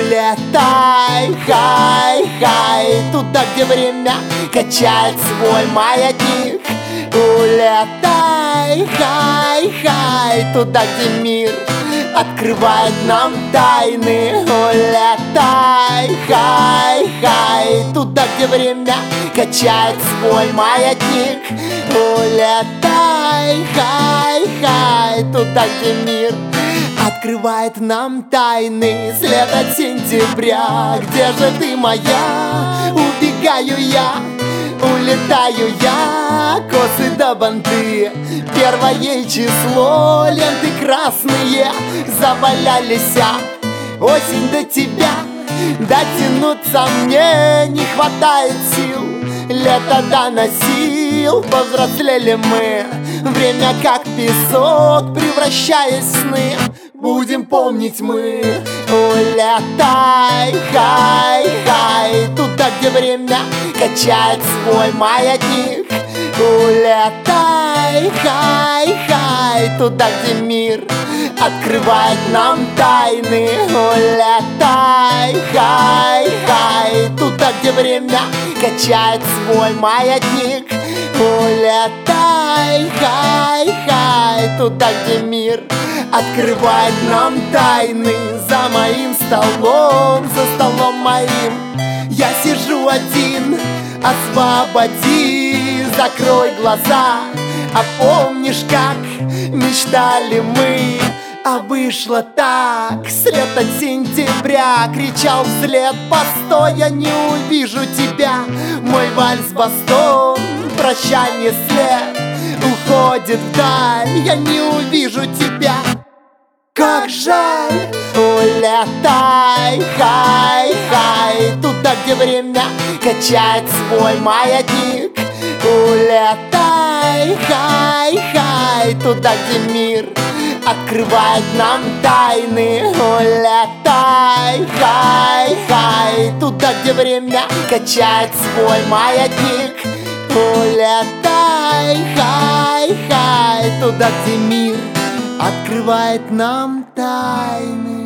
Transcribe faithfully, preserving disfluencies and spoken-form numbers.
Улетай, хай, хай, туда, где время качает свой маятник. Улетай, хай, хай, туда, где мир открывает нам тайны. Улетай, хай, хай, туда, где время качает свой маятник. Улетай, хай, хай, туда, где мир открывает нам тайны. След от сентября, где же ты моя? Убегаю я, улетаю я, косы да банты, первое число, ленты красные завалялись. Осень до тебя, дотянуться мне не хватает сил. Лето доносил, повзрослели мы, время как песок, превращаясь в сны, будем помнить мы. Улетай, хай, хай, туда, где время качает свой маятник. Улетай, хай, хай, туда, где мир открывает нам тайны. Улетай, хай, хай, туда, где время качает свой маятник. Улетай, хай, хай, туда, где мир открывает нам тайны. За моим столом, за столом моим я сижу один. Освободи, закрой глаза, а помнишь, как мечтали мы? А вышло так. След от сентября кричал вслед: постой, я не увижу тебя. Мой вальс-бастон, прощание след уходит вдаль, я не увижу тебя. Как жаль. Улетай, хай, хай, туда, где время качает свой маятник. Улетай, хай, хай, туда, где мир открывает нам тайны. Улетай, хай, хай, туда, где время качает свой маятник. Улетай, хай, хай, туда, где мир открывает нам тайны.